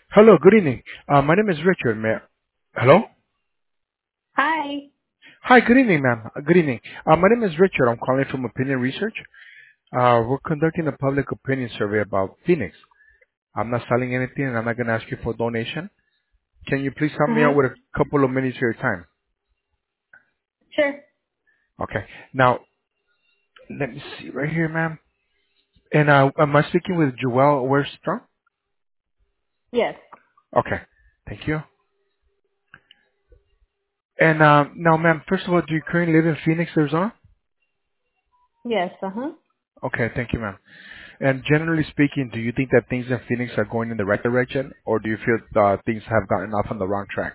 Hello, good evening. My name is Richard. Hello? Hi. Hi, good evening, ma'am. Good evening. My name is Richard. I'm calling from Opinion Research. We're conducting a public opinion survey about Phoenix. I'm not selling anything and I'm not going to ask you for a donation. Can you please help me out Uh-huh. with a couple of minutes of your time? Sure. Okay. Now, let me see right here, ma'am. And am I speaking with Joelle Weirstrong? Yes. Okay. Thank you. And now, ma'am, first of all, do you currently live in Phoenix, Arizona? Yes. Uh-huh. Okay, thank you, ma'am. And generally speaking, do you think that things in Phoenix are going in the right direction, or do you feel things have gotten off on the wrong track?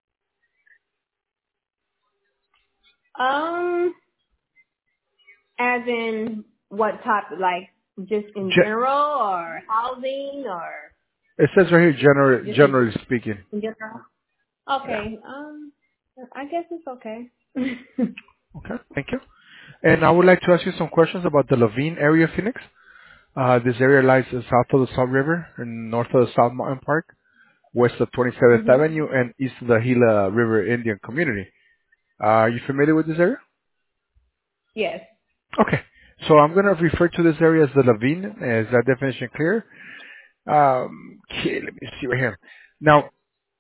Um, as in what topic? Like just in Ge- general or housing or it says right here, just generally speaking. in general? Yeah. Okay. I guess it's okay. Okay. Thank you. And I would like to ask you some questions about the Levine area of Phoenix. This area lies south of the Salt River and north of the South Mountain Park, west of 27th Mhm. Avenue, and east of the Gila River Indian Community. Are you familiar with this area? Yes. Okay. So I'm going to refer to this area as the Levine. Is that definition clear? Okay, let me see right here. Now,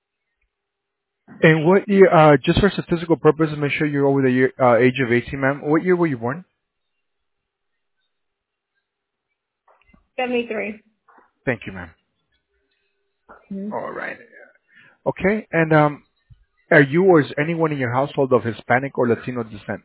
and what year, just for statistical purposes, make sure you're over the age of 18, ma'am. What year were you born? 73. Thank you, ma'am. Mhm. All right. Okay, and are you or is anyone in your household of Hispanic or Latino descent?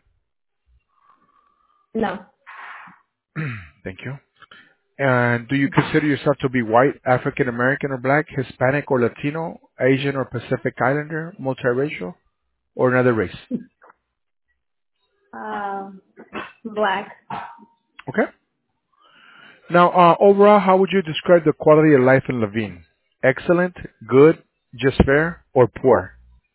No. Thank you. And do you consider yourself to be white, African American or black, Hispanic or Latino, Asian or Pacific Islander, multiracial, or another race? Um, black. Okay. Now, overall, how would you describe the quality of life in Levine? Excellent, good, just fair, or poor?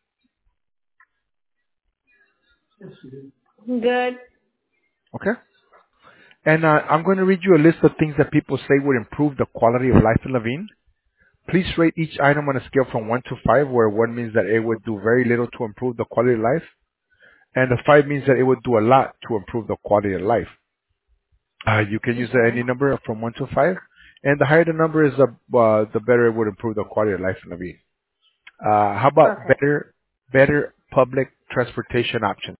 Good. Okay. And I'm going to read you a list of things that people say would improve the quality of life in Levine. Please rate each item on a scale from 1 to 5, where 1 means that it would do very little to improve the quality of life, and the 5 means that it would do a lot to improve the quality of life. You can use Okay. any number from 1 to 5, and the higher the number is, the better it would improve the quality of life in Levine. How about Okay. better public transportation options?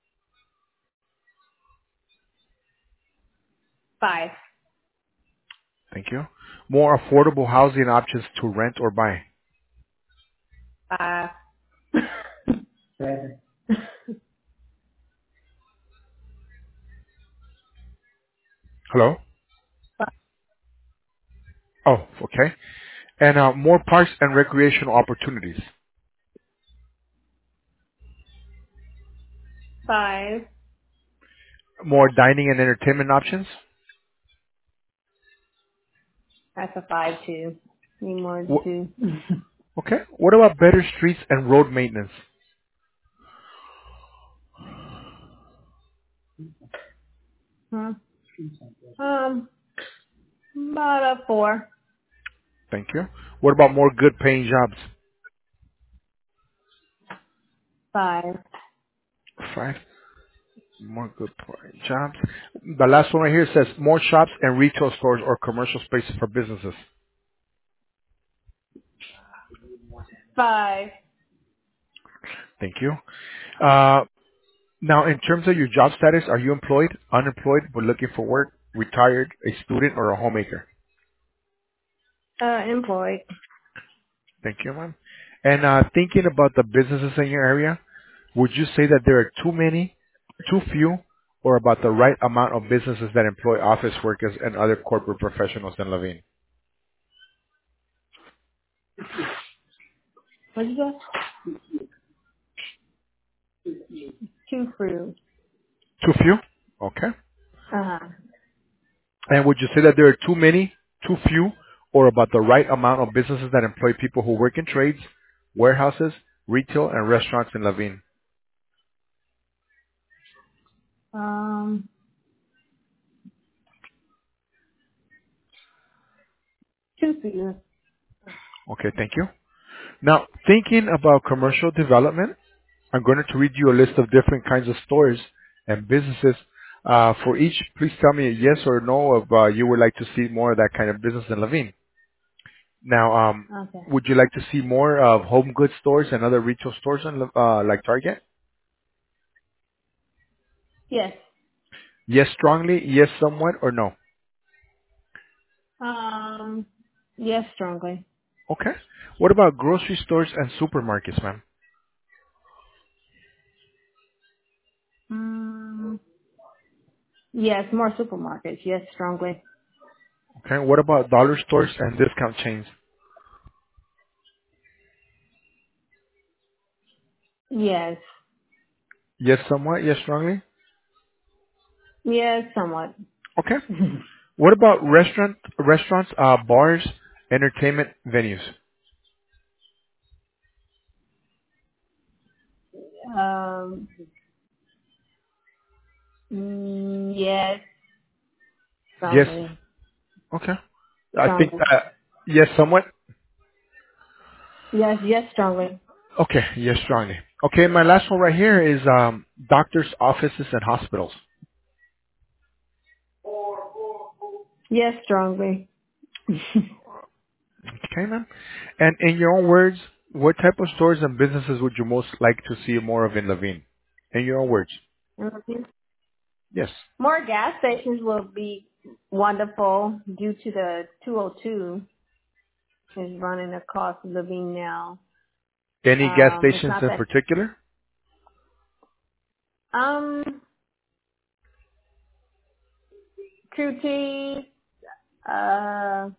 5. Thank you. More affordable housing options to rent or buy. 5. 7. Hello? Oh, okay. And more parks and recreational opportunities. 5. More dining and entertainment options. That's a 5 too. Need more than Wh- 2. Okay. What about better streets and road maintenance? Huh? About a 4. Thank you. What about more good paying jobs? 5. 5. More good paying jobs. The last one right here says more shops and retail stores or commercial spaces for businesses. 5. Thank you. Uh, Now, in terms of your job status, are you employed, unemployed, but looking for work, retired, a student, or a homemaker? Employed. Thank you, ma'am. And thinking about the businesses in your area, would you say that there are too many, too few, or about the right amount of businesses that employ office workers and other corporate professionals in Levine? What'd you go? 2 fruit. Too few? Okay. Uh-huh. And would you say that there are too many, too few, or about the right amount of businesses that employ people who work in trades, warehouses, retail, and restaurants in Levine? Um, 2 fruit. Okay, thank you. Now, thinking about commercial development, I'm going to read you a list of different kinds of stores and businesses. For each, please tell me a yes or no if you would like to see more of that kind of business in Levine. Now, Okay. would you like to see more of home goods stores and other retail stores in, like Target? Yes. Yes, strongly. Yes, somewhat, or no? Um. Yes, strongly. Okay. What about grocery stores and supermarkets, ma'am? Mm, yes, more supermarkets. Yes, strongly. Okay. What about dollar stores and discount chains? Yes. Yes, somewhat. Yes, strongly. Yes, somewhat. Okay. What about restaurants, bars, entertainment venues? um. Yes, Yes. strongly. Okay. I think Strongly. yes, somewhat. Yes, yes, strongly. Okay. Yes, strongly. Okay. My last one right here is doctors' offices and hospitals. Yes, strongly. Okay, ma'am. And in your own words, what type of stores and businesses would you most like to see more of in Levine? In your own words. Yes. More gas stations will be wonderful due to the 202 is running across living now. Any gas It's stations not in that. particular? QT, uh,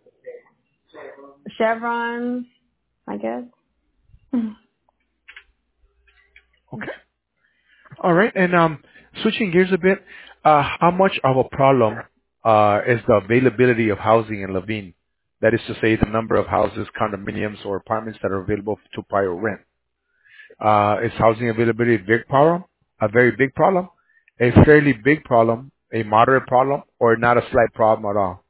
Chevron, I guess. Okay. All right. And switching gears a bit, how much of a problem is the availability of housing in Levine? That is to say, the number of houses, condominiums, or apartments that are available to buy or rent. Is housing availability a big problem? A very big problem? A fairly big problem? A moderate problem? Or not a slight problem at all?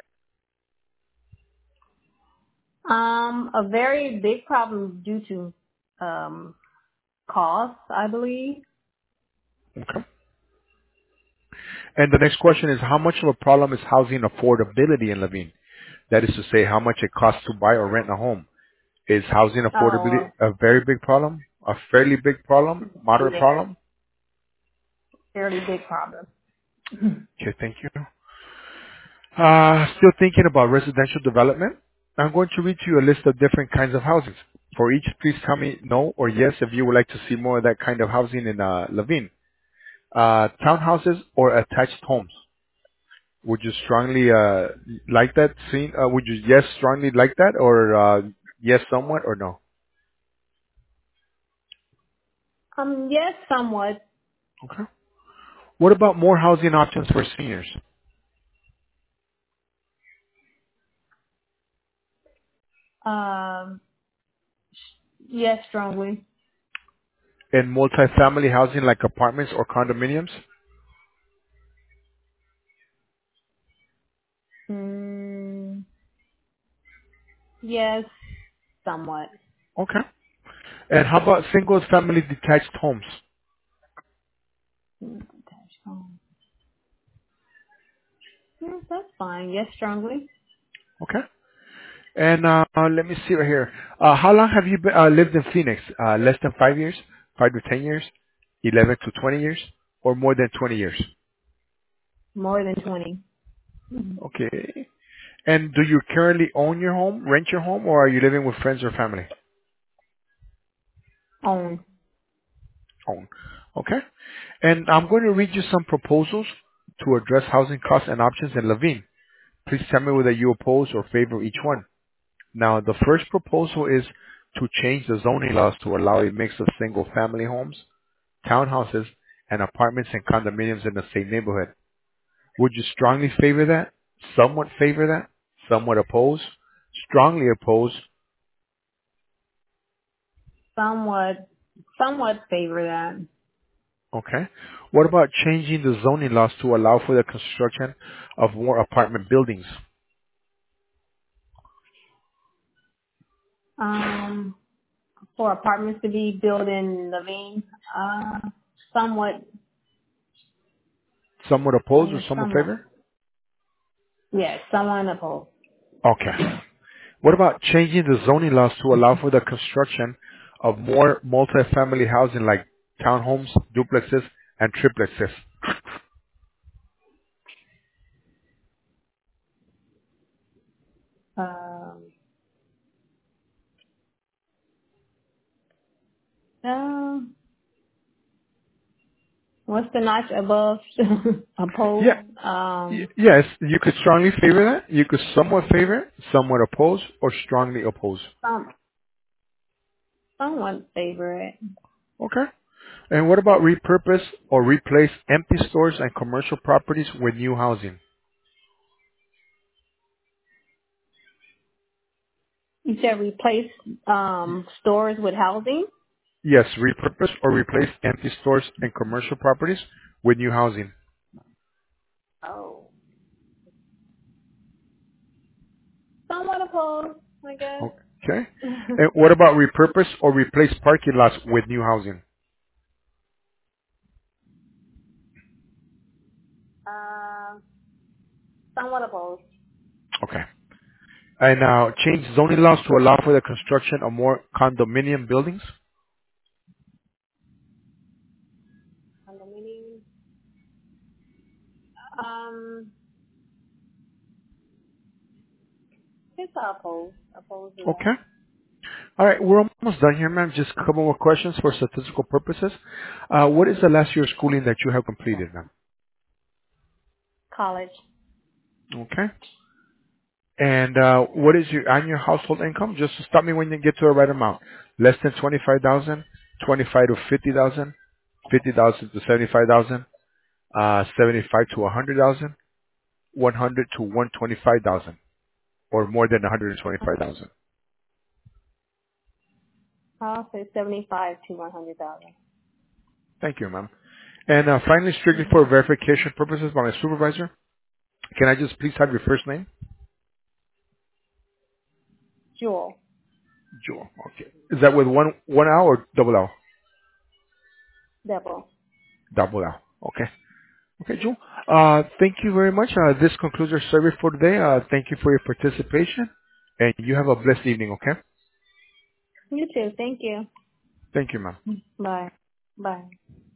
A very big problem due to cost, I believe. Okay. And the next question is, how much of a problem is housing affordability in Levine? That is to say, how much it costs to buy or rent a home. Is housing affordability Oh, a very big problem? A fairly big problem? Moderate yeah, problem? fairly big problem. Okay, thank you. Still thinking about residential development? I'm going to read you a list of different kinds of houses. For each, please tell me no or yes if you would like to see more of that kind of housing in Levine. Townhouses or attached homes? Would you strongly like that scene? Would you yes strongly like that or yes somewhat or no? Yes, somewhat. Okay. What about more housing options for seniors? Um, yes, strongly. And multifamily housing like apartments or condominiums? Mm, yes, somewhat. Okay. And how about single family detached homes? Attached home. Yes, that's fine. Yes, strongly. Okay. And let me see right here. How long have you lived in Phoenix? Less than 5 years? 5 to 10 years? 11 to 20 years? Or more than 20 years? More than 20. Okay. And do you currently own your home, rent your home, or are you living with friends or family? Own. Own. Okay. And I'm going to read you some proposals to address housing costs and options in Levine. Please tell me whether you oppose or favor each one. Now, the first proposal is to change the zoning laws to allow a mix of single-family homes, townhouses, and apartments and condominiums in the same neighborhood. Would you strongly favor that? Somewhat favor that? Somewhat oppose? Strongly oppose? Somewhat favor that. Okay. What about changing the zoning laws to allow for the construction of more apartment buildings? Um, for apartments to be built in Levine, somewhat, Somewhat I opposed or guess somewhat somewhat. favor? Yes, somewhat opposed. Okay. What about changing the zoning laws to allow for the construction of more multifamily housing like townhomes, duplexes, and triplexes? Um, uh, what's the notch above Yeah. opposed? Yes, you could strongly favor that. You could somewhat favor, somewhat oppose, or strongly oppose. Some, somewhat favorite. Okay. And what about repurpose or replace empty stores and commercial properties with new housing? You said replace stores with housing. Yes, repurpose or replace empty stores and commercial properties with new housing. Oh, somewhat opposed, I guess. Okay. And what about repurpose or replace parking lots with new housing? uh, somewhat opposed. Okay. And now change zoning laws to allow for the construction of more condominium buildings? Condominium. It's opposed. Opposed to that. Okay. All right, we're almost done here, ma'am. Just a couple more questions for statistical purposes. What is the last year of schooling that you have completed, ma'am? College. Okay. And what is your annual household income? Just stop me when you get to the right amount. Less than 25,000, 25 to 50,000, 50,000 to 75,000, 75 to 100,000, 100 to 125,000, or more than 125,000. I'll say 75 to 100,000. Thank you, ma'am. And finally, strictly Mm-hmm. for verification purposes by my supervisor, can I just please have your first name? Jewel. Jewel. Okay. Is that with one L or double L? Devil. Double L. Okay. Okay, Jewel. Thank you very much. This concludes our survey for today. Thank you for your participation, and you have a blessed evening. Okay. You too. Thank you. Thank you, ma'am. Bye. Bye.